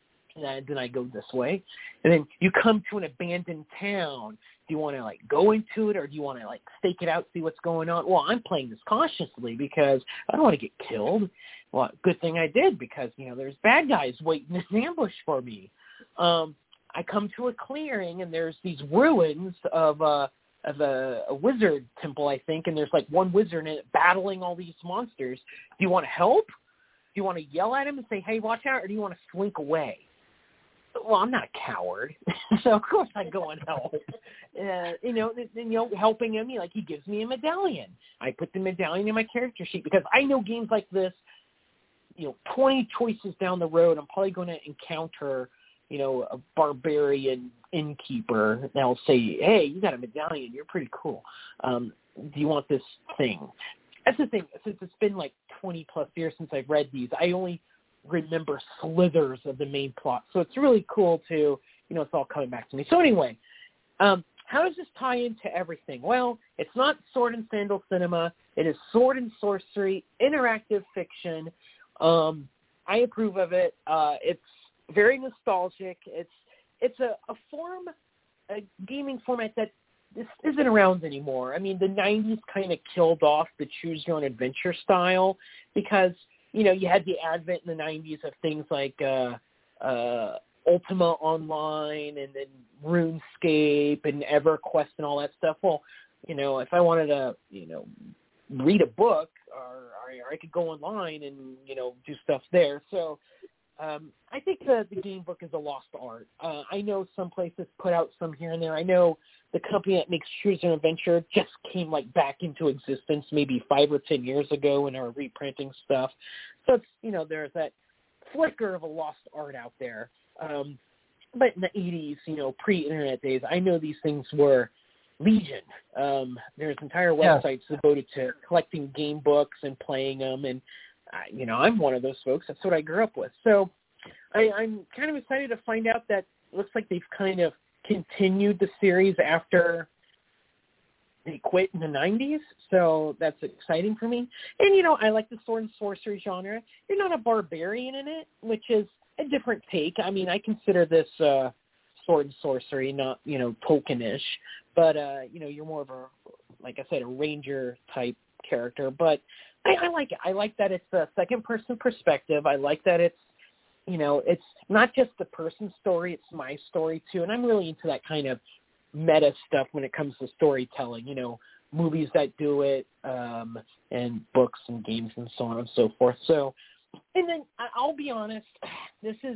And then I go this way. And then you come to an abandoned town. Do you want to, like, go into it, or do you want to, like, stake it out, see what's going on? Well, I'm playing this cautiously because I don't want to get killed. Well, good thing I did because, you know, there's bad guys waiting in an ambush for me. Um, I come to a clearing, and there's these ruins of, uh, of a, a wizard temple, I think, and there's, like, one wizard in it battling all these monsters. Do you want to help? Do you want to yell at him and say, hey, watch out, or do you want to slink away? Well, I'm not a coward, so of course I go and help. Uh, you know, and, you know, helping him, like, he gives me a medallion. I put the medallion in my character sheet because I know games like this, you know, twenty choices down the road, I'm probably going to encounter, you know, a barbarian innkeeper that'll say, hey, you got a medallion, you're pretty cool. Um, do you want this thing? That's the thing. Since it's been like twenty plus years since I've read these, I only remember slithers of the main plot. So it's really cool to, you know, it's all coming back to me. So anyway, um, how does this tie into everything? Well, it's not Sword and Sandal Cinema. It is Sword and Sorcery, interactive fiction. Um, I approve of it. Uh, it's very nostalgic. It's it's a, a form, a gaming format that this isn't around anymore. I mean, the nineties kind of killed off the choose your own adventure style because, you know, you had the advent in the nineties of things like uh, uh, Ultima Online and then RuneScape and EverQuest and all that stuff. Well, you know, if I wanted to, you know, read a book, or, or I could go online and, you know, do stuff there. So um, I think the, the game book is a lost art. Uh, I know some places put out some here and there. I know the company that makes Choose Your Own Adventure just came like back into existence maybe five or ten years ago and are reprinting stuff. So it's, you know, there's that flicker of a lost art out there. Um, but in the eighties, you know, pre-internet days, I know these things were legion. Um, there's entire websites yes. devoted to collecting game books and playing them. And, uh, you know, I'm one of those folks. That's what I grew up with. So I, I'm kind of excited to find out that it looks like they've kind of continued the series after they quit in the nineties, so that's exciting for me. And, you know, I like the sword and sorcery genre. You're not a barbarian in it, which is a different take. I mean, I consider this uh, sword and sorcery, not, you know, Tolkien-ish, but, uh, you know, you're more of a, like I said, a ranger-type character. But I, I like it. I like that it's a second-person perspective. I like that it's, you know, it's not just the person's story, it's my story too. And I'm really into that kind of meta stuff when it comes to storytelling, you know, movies that do it, um, and books and games and so on and so forth. So, and then I'll be honest, this is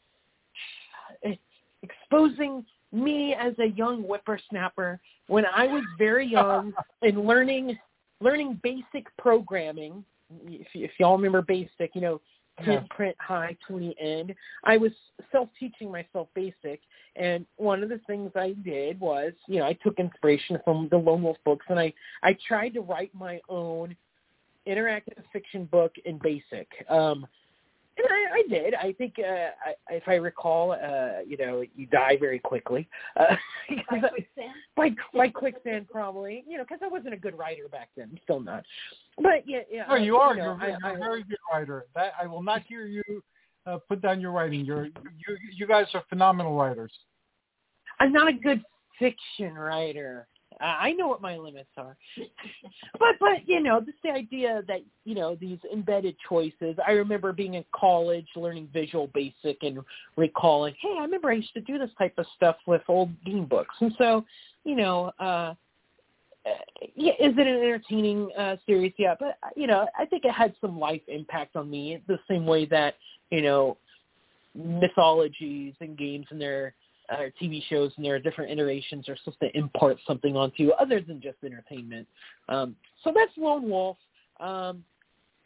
exposing me as a young whippersnapper when I was very young and learning, learning basic programming. If, if y'all remember basic, you know, ten print high, twenty end. I was self-teaching myself basic, and one of the things I did was, you know, I took inspiration from the Lone Wolf books, and I, I tried to write my own interactive fiction book in basic. Um, and I, I did. I think, uh, I, if I recall, uh, you know, you die very quickly. Uh, by quicksand? By, by quicksand, probably. You know, because I wasn't a good writer back then. I'm still not. But, yeah. yeah no, you are. You know, you're, you're I, a very good writer. That, I will not hear you uh, put down your writing. You're, you, you guys are phenomenal writers. I'm not a good fiction writer. Uh, I know what my limits are. but, but you know, just the idea that, you know, these embedded choices. I remember being in college, learning Visual Basic and recalling, hey, I remember I used to do this type of stuff with old game books. And so, you know, uh, yeah, is it an entertaining uh, series? Yeah, but, you know, I think it had some life impact on me the same way that, you know, mythologies and games and their uh, T V shows and their different iterations are supposed to impart something onto you other than just entertainment. Um, so that's Lone Wolf. Um,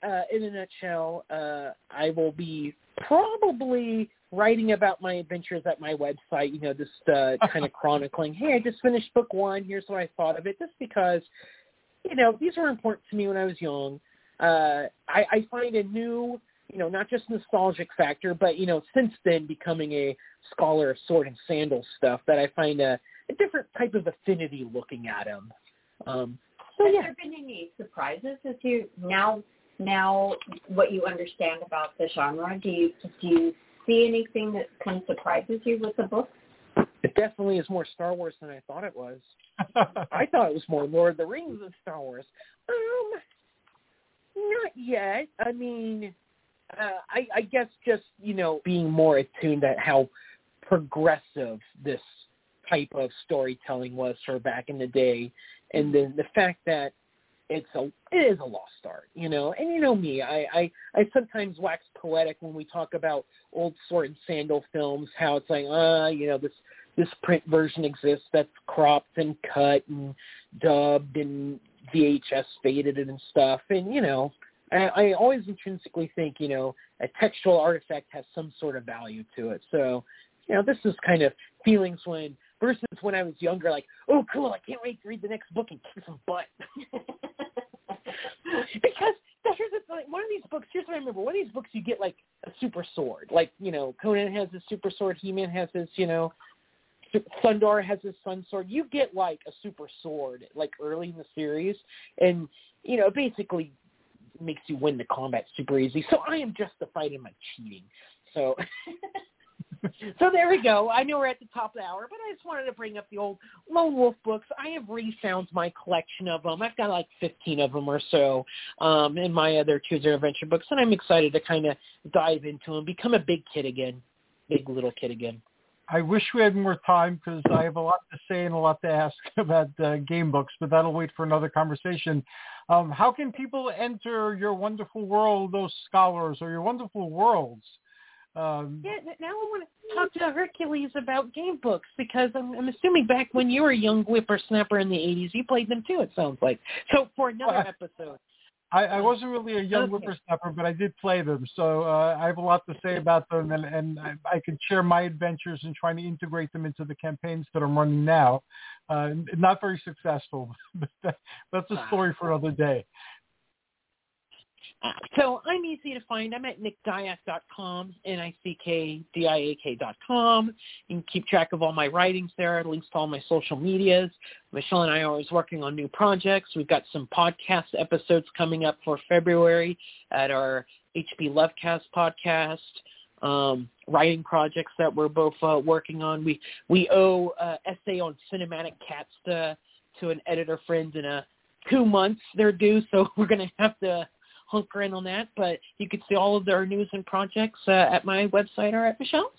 uh, in a nutshell, uh, I will be probably writing about my adventures at my website, you know, just uh, kind of chronicling, hey, I just finished book one, here's what I thought of it, just because, you know, these were important to me when I was young. Uh, I, I find a new, you know, not just nostalgic factor, but, you know, since then becoming a scholar of sword and sandal stuff, that I find a, a different type of affinity looking at them. Um, so, Has yeah. there been any surprises as you now, now what you understand about the genre? Do you, do you see anything that kind of surprises you with the book? It definitely is more Star Wars than I thought it was. I thought it was more Lord of the Rings than Star Wars. Um, not yet. I mean, uh, I, I guess just, you know, being more attuned at how progressive this type of storytelling was for back in the day, and then the fact that it's a it is a lost art, you know. And you know me, I, I, I sometimes wax poetic when we talk about old sword and sandal films, how it's like, uh, you know, this this print version exists that's cropped and cut and dubbed and V H S faded and stuff. And, you know, I, I always intrinsically think, you know, a textual artifact has some sort of value to it. So, you know, this is kind of feelings when, versus when I was younger, like, oh, cool, I can't wait to read the next book and kick some butt. Because here's the, like, one of these books, here's what I remember, one of these books you get, like, a super sword. Like, you know, Conan has his super sword, He-Man has his, you know, Thundar has his sun sword. You get, like, a super sword, like, early in the series, and, you know, basically makes you win the combat super easy. So I am justified in my cheating. So... So there we go. I know we're at the top of the hour, but I just wanted to bring up the old Lone Wolf books. I have refound my collection of them. I've got like fifteen of them or so um, in my other Choose Your Adventure books, and I'm excited to kind of dive into them, become a big kid again, big little kid again. I wish we had more time because I have a lot to say and a lot to ask about uh, game books, but that'll wait for another conversation. Um, how can people enter your wonderful world, those scholars, or your wonderful worlds? Um, yeah, now I want to talk to Hercules about game books, because I'm, I'm assuming back when you were a young whippersnapper in the eighties, you played them too, it sounds like. So for another well, episode. I, I wasn't really a young okay. whippersnapper, but I did play them. So uh, I have a lot to say about them, and, and I, I can share my adventures in trying to integrate them into the campaigns that I'm running now. Uh, not very successful, but that, that's a story for another day. Uh, so I'm easy to find. I'm at nick dyack dot com, N I C K D I A K dot com. You can keep track of all my writings there, links to all my social medias. Michelle and I are always working on new projects. We've got some podcast episodes coming up for February at our H P Lovecast podcast, um, writing projects that we're both uh, working on. We we owe an uh, essay on cinematic cats to, to an editor friend in a two months. They're due, so we're going to have to hunker in on that, but you can see all of their news and projects uh, at my website or at Michelle's.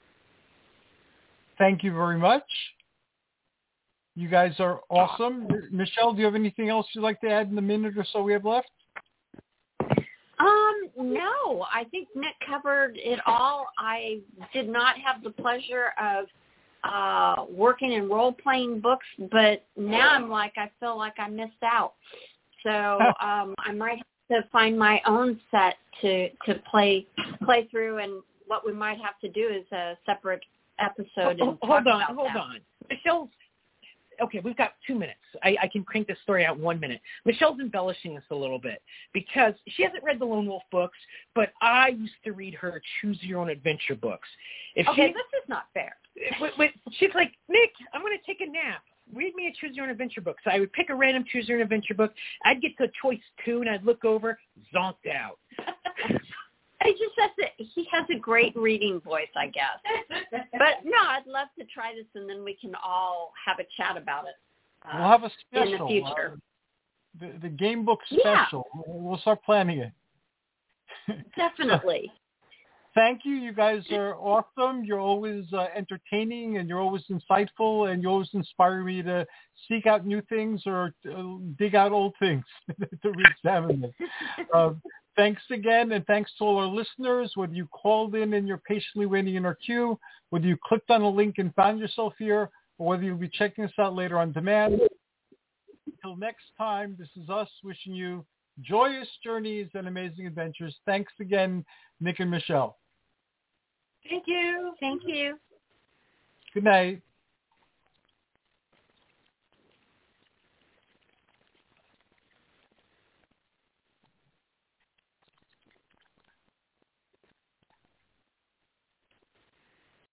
Thank you very much. You guys are awesome. Michelle, do you have anything else you'd like to add in the minute or so we have left? Um, no, I think Nick covered it all. I did not have the pleasure of uh, working in role-playing books, but now I'm like, I feel like I missed out. So um, I might to find my own set to to play play through, and what we might have to do is a separate episode. And oh, hold talk on, about hold that. on. Michelle's okay. We've got two minutes. I, I can crank this story out in one minute. Michelle's embellishing this a little bit because she hasn't read the Lone Wolf books, but I used to read her Choose Your Own Adventure books. If Okay, she, this is not fair. Wait, wait, she's like, Nick, I'm going to take a nap. Read me a Choose Your Own Adventure book. So I would pick a random Choose Your Own Adventure book. I'd get to choice two, and I'd look over, zonked out. I just have to, he has a great reading voice, I guess. But no, I'd love to try this, and then we can all have a chat about it. Uh, We'll have a special. in the future. Uh, the, the game book Yeah. special. We'll start planning it. Definitely. Thank you. You guys are awesome. You're always uh, entertaining, and you're always insightful, and you always inspire me to seek out new things or uh, dig out old things to re-examine them. Uh, thanks again, and thanks to all our listeners, whether you called in and you're patiently waiting in our queue, whether you clicked on a link and found yourself here, or whether you'll be checking us out later on demand. Until next time, this is us wishing you joyous journeys and amazing adventures. Thanks again, Nick and Michelle. Thank you. Thank you. Good night.